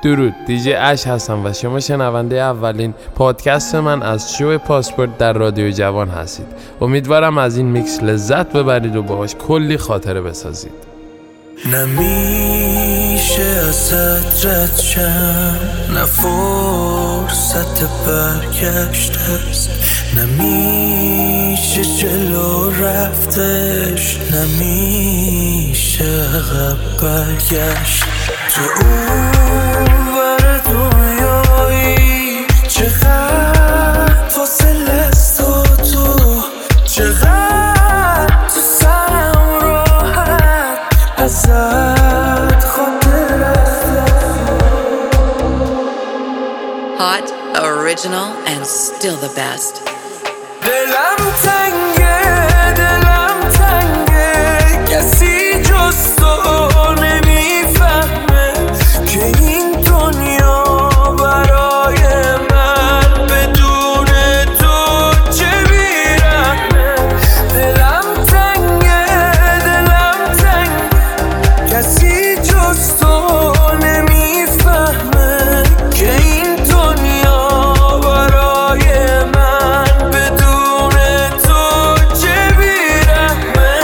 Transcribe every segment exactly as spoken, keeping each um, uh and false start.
درود، دیجی اش هستم و شما شنونده اولین پادکست من از شو پاسپورت در رادیو جوان هستید. امیدوارم از این میکس لذت ببرید و باهاش کلی خاطره بسازید. نمیشه ازت رد شم، نه فرصت برگشت هست، نمیشه جلو رفتش، نمیشه عقب برگشت. تو اون ور دنیایی چقدر فاصله است و تو چقدر تو سرم راحت ازت خاطر است. Hot, original and still the best. دلم تنگه، دلم تنگه، کسی جز تو نمیفهمه که این دنیا برای من بدون تو چه بیرحمه. دلم تنگه، دلم تنگه، کسی جز تو نمیفهمه که این دنیا برای من بدون تو چه بیرحمه.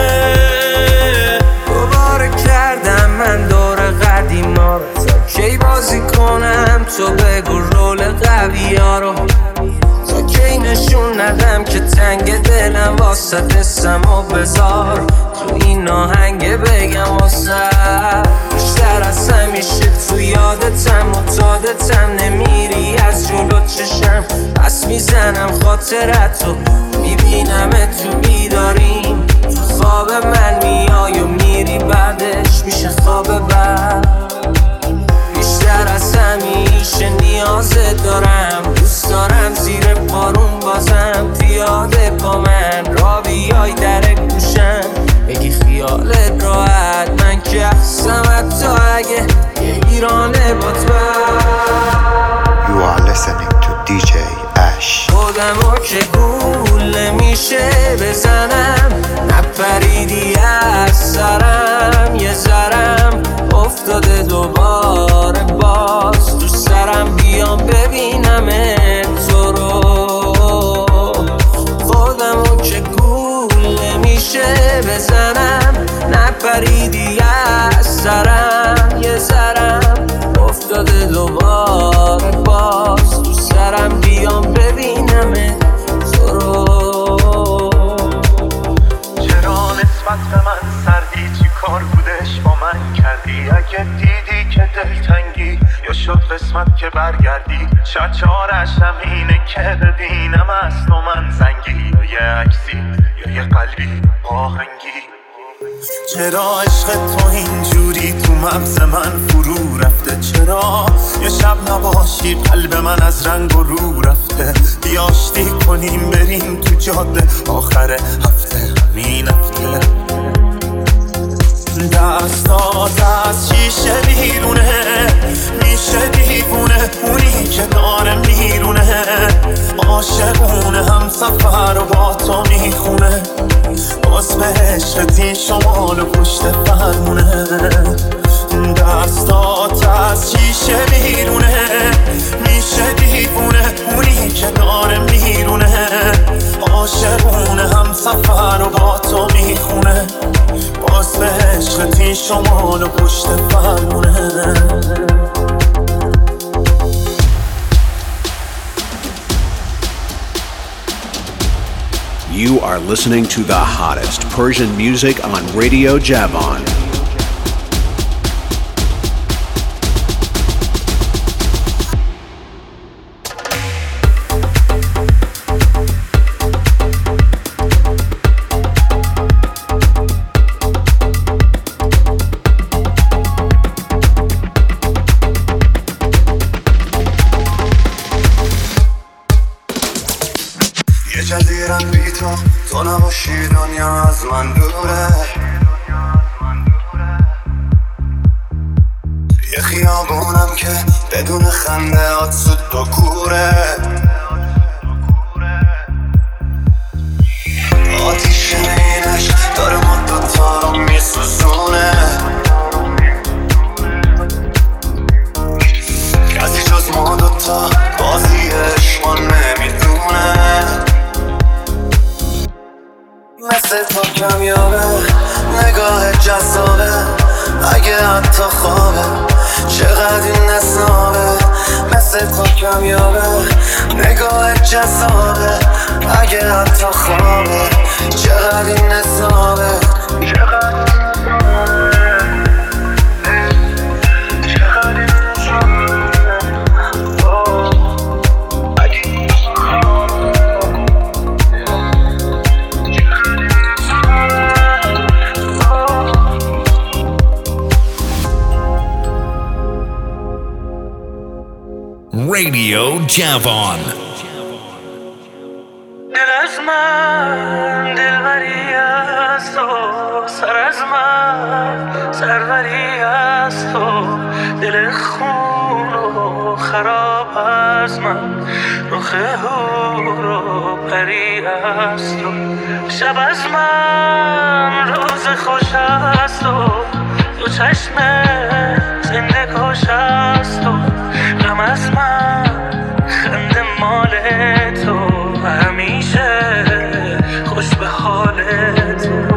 دوباره کردم من دور قدیما رو، تا کی بازی کنم تو بگو رول قوی ها رو، تا کی نشون ندم که تنگ دلم واسه قسم و بذار تو این آهنگ بگم واسه بیشتر از همیشه تو یادتم معتادتم، نمیری از جلو چشم، پس میزنم خاطرتو، میبینم تو بیداریم، تو خواب من میای و میری بعدش میشه خواب بعد. بیشتر از همیشه نیازت دارم، دوست دارم زیر بارون بازم پیاده با من را بیای در گوشم، بگی خیالت راحت، من که هستم حتی اگه یه ایرانه بات بر. You are listening to دی جی اش. خودمو که گول میشه بزنم، نپریدی از سرم، یه ذرم افتاده دوباره باز تو سرم، بیام ببینم تو رو. خودمو که گول میشه بزنم، نپریدی از سرم، یه ذرم افتاده دوباره باز تو سرم، بیام ببینم تو رو. چرا نسبت به من سردی، چی کار بودش با من کردی؟ اگه دیدی که دلتنگی یا شد قسمت که برگردی، شاید چارشم اینه که ببینم از تو من زنگی، یا یه عکسی یا یه قلبی آهنگی. چرا عشق تو اینجوری تو مغز من فرو رفته؟ چرا یه شب نباشی قلب من از رنگ و رو رفته؟ بیا آشتی کنیم بریم تو جاده آخر هفته، همین هفته. دستات از شیشه بیرونه، میشه دیوونه اونی که داره میرونه، عاشقونه هم سفر و با تو میخونه، باز به عشقت این شمال و پشت فرمونه. دستات از شیشه بیرونه، میشه دیوونه اونی که داره میرونه، عاشقونه هم سفر و با تو میخونه، باز به عشقت این شمال و پشت فرمونه. You are listening to the hottest Persian music on Radio Javan. جزیرم بی تو، تو نباشی دنیا از من دوره، یه خیابونم که بدون خنده آت سود تو کوره، آتیش اینش داره ما دوتا رو میسوزونه، چشمم یابه نگاه جذابه اگه حتی خوابه چقدر این نظامه چقدر Radio Javon. دل از من دلبری است تو سر از من سروری است تو دل خون و خراب از من رخ هور و پری است تو شب از من روز خوش است تو دو چشم زنده کش است تو غم از من خنده مال تو همیشه خوش به حال تو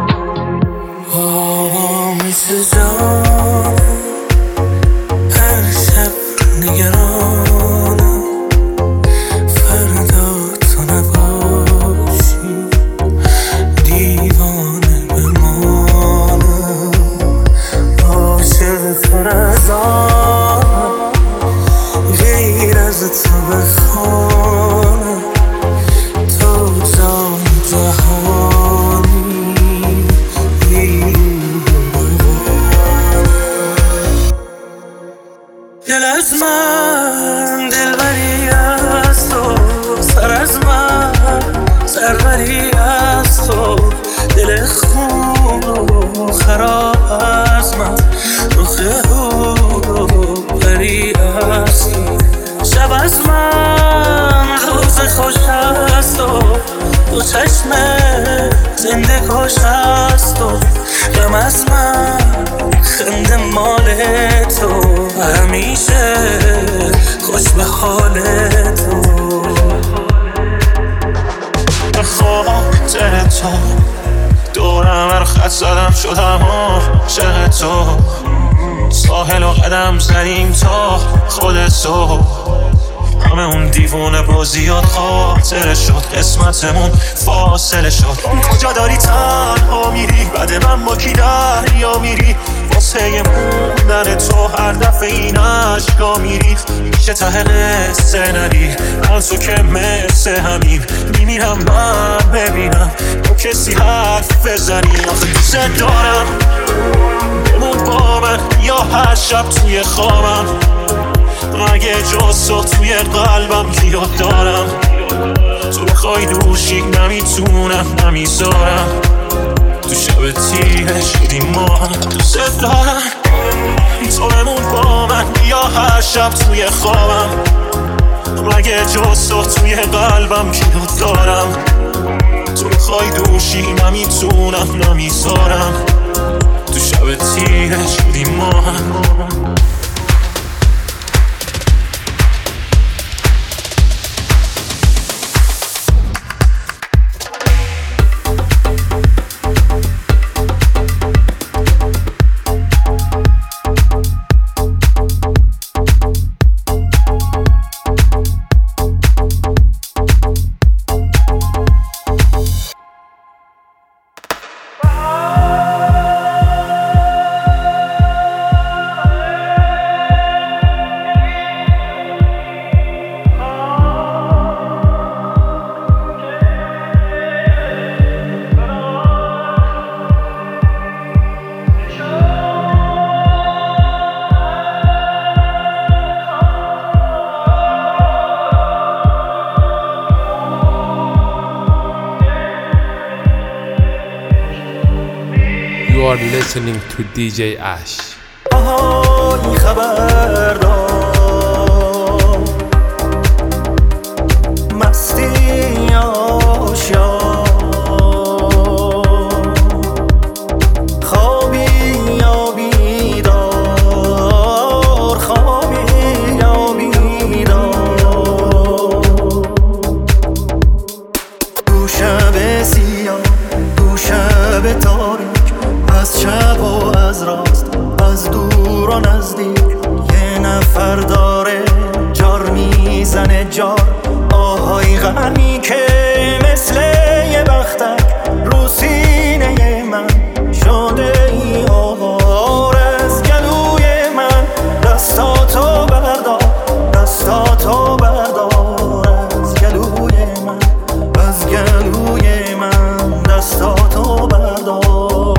آوا مثل جان هر شب نگرانم فردا تو نباشی دیوانه بمانم عاشق تر از آن غیر از تو بخوانم تو جان جهانی دل از من دلبری از تو سر از من سروری از تو دل خون و خراب از من رخ هور و پری از تو شب از من روز خوش است تو دو چشم زنده کش است تو غم از من خنده مال تو همیشه خوش به حال تو به خاطر تو دورم هر خط زدم شدم عاشق تو ساحل و قدم زدیم تا خود تو همه اون دیوونه بازیات خاطره شد قسمتمون فاصله شد کجا داری تنها میری بعد من با کی دریا میری واسه موندن تو هر دفعه این عشقا میری میشه ته قصه نری از تو که مثل همین میمیرم من ببینم با کسی حرف بزنی آخه دوست دارم بمون با من یا هر شب توی خوابم مگه جز تو توی قلبم گیرت دارم تو بخوای دوشی نمیتونم نمیذارم تو شب تیره شدی ما هم دوست دارم تو بمون با من یا هر شب توی خوابم مگه جز تو توی قلبم گیرت دارم تو بخوای دوشی نمیتونم نمیذارم تو شب تیره شدی ما هم You are listening to دی جی Ash. آهای خبردار مستی آشیار خوابی یا بیدار خوابی یا بیدار دو شب سیاه دو شب تاریک از چپ و از راست از دور و نزدیک یه نفر داره جار می سوزن جار آهای غمی که مثل یه بختک رو سینه من شده ای آوار از گلوی من دستاتو بردار دستاتو بردار از گلوی من از گلوی من دستاتو بردار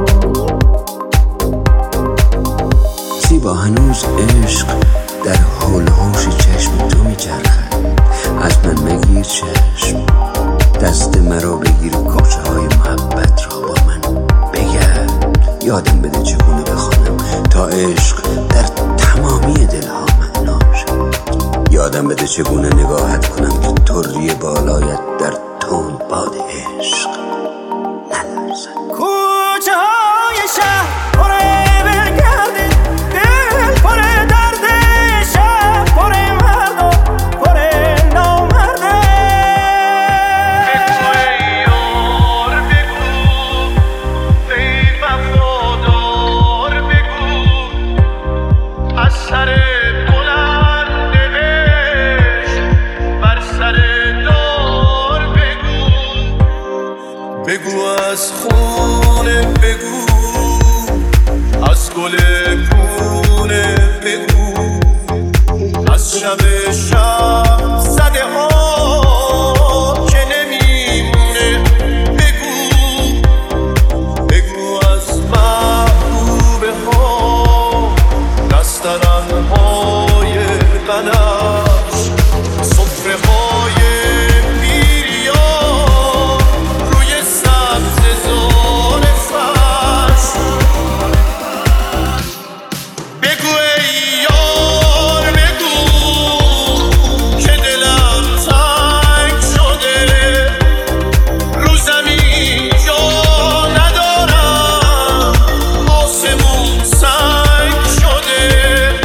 زیبا هنوز عشق در حول هوش چشم تو میچرخد از من مگیر چشم دست مرا بگیر کوچه های محبت را با من بگرد یادم بده چگونه بخوانم تا عشق در تمامی دلها معنا شد یادم بده چگونه نگاهت کنم که طری بالایت در تون باد عشق نلرزد کوچه های شهر پره بگرده دل پره درده شب پره مردا پره نامرده بگو ای یار بگو ای وفادار بگو از سر بلند عشق بر سر دار بگو بگو از خونه بگو از گل گونه بگو از شب شب زده ها که نمیمونه بگو بگو از محبوبه ها دسترن های قدش صفره های بیریا روی سبز زار فصل بگو ای یار بگو که دلم تنگ شده رو زمین جا ندارم آسمون سنگ شده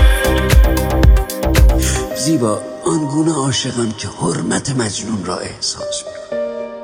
زیبا آنگونه عاشقم که حرمت مجنون را احساس میکنم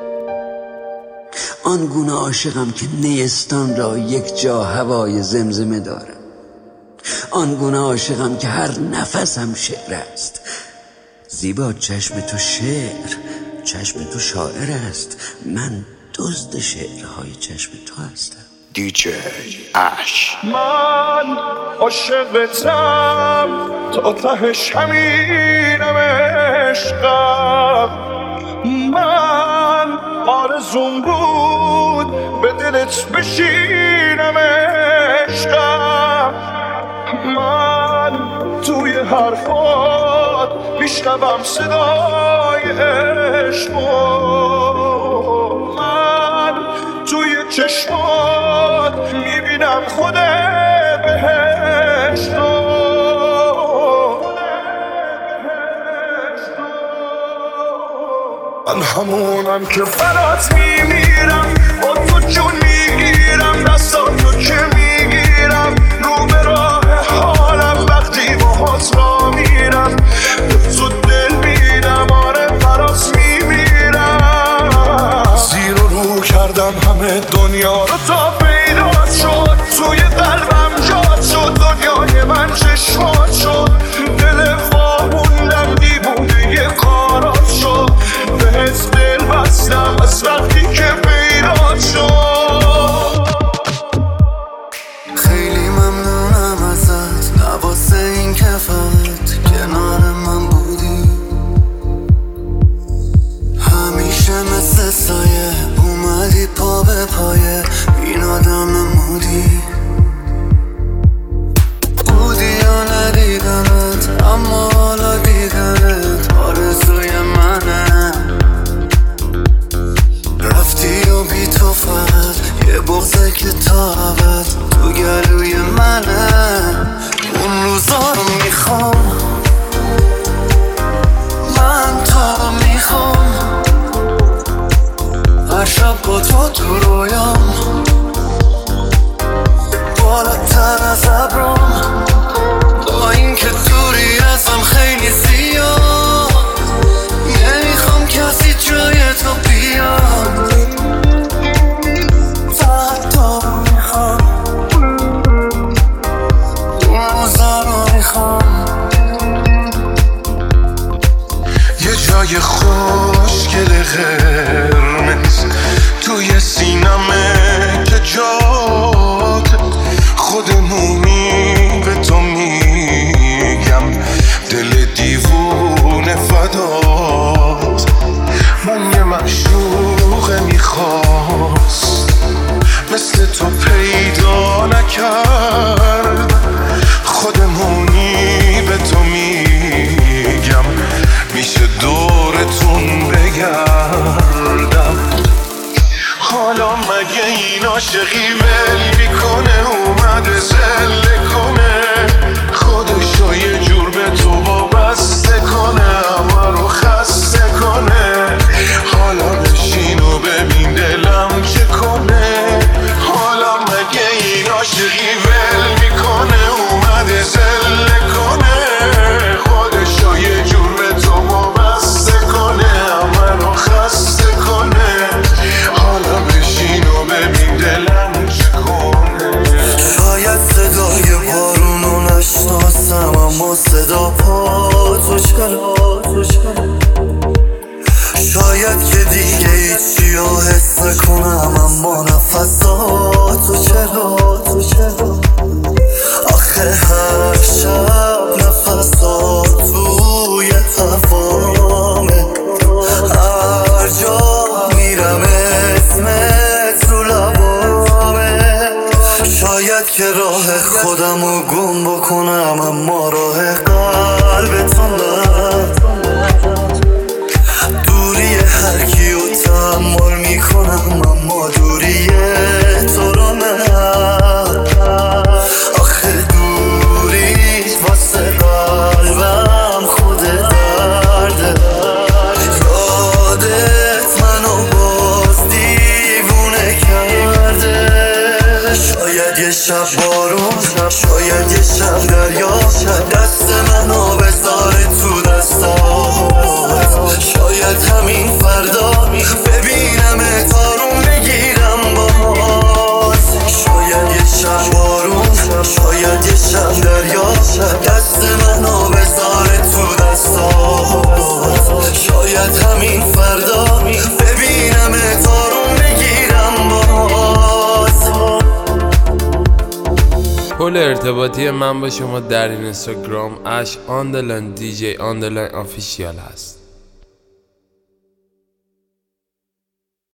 آنگونه عاشقم که نیستان را یک جا هوای زمزمه دارم آنگونه عاشقم که هر نفسم شعر است زیبا چشم تو شعر چشم تو شاعر است من دزد شعرهای چشم تو هستم دی جی اش من عاشقتم تا تهش همینم عشقم من آرزوم بود به دلت بشینم عشقم من توی حرفات میشنوم صدای عشقو من توی چشمات میبینم خود بهشتو من همونم که برات میمیرم با تو جون میگیرم دستاتو که میگیرم رو به راه حالم وقتی باهات را میرم تو دل میدم آره برات میمیرم زیر و رو کردم همه دنیا رو تا پیدا شد توی قلبم جاد شد دنیای من چشمات شد دل فاهوندم دیوونه یه کارات شد بهت دل بستم از وقتی که پیدا شد موهای خوشگل قرمز توی سینمه که جات خودمونی به تو میگم دل دیوونه فدات. من یه معشوق میخواست مثل تو پیدا نکرد، خودمونی به تو میگم میشه دورتون بگردم. حالا مگه این عاشقی ول میکنه اومده زله کنه خودشو یه جور به تو وابسته کنه همه رو خسته کنه. حالا بشین و ببین دلم چه کنه. حالا مگه این عاشقی ول میکنه اومده زله کنه خودشو یه جور به تو وابسته کنه همه رو خسته کنه. حالا بشین و ببین دلم چه کنه. شاید صدای بارونو نشناسم اما صدا پا تو چرا. شاید که دیگه هیچی رو حس نکنم اما نفساتو چرا. آخه هر شب نفسات توی هوامه، هر جا میرم اسمت رو لبامه. شاید که راه خودمو گم بکنم اما راه قلبتون نه. دوری هر کیو تحمل میکنم اما دوری تو رو نه. آخه دوریت واسه قلبم خود درده. یادت منو باز دیوونه کرده. شاید یه شب بارون، شاید یه شب دریا دست منو بذاره تو دستات. شاید همین فردا ببینم تارون بگیرم باز. شاید یه شب بارون، شاید یه شب دریا دست منو بذاره تو دستات. شاید همین فردا ببینم تارون بگیرم باز. پل ارتباطی من با شما در اینستاگرام اش آندرلاین دی جی آندرلاین آفیشیال هست.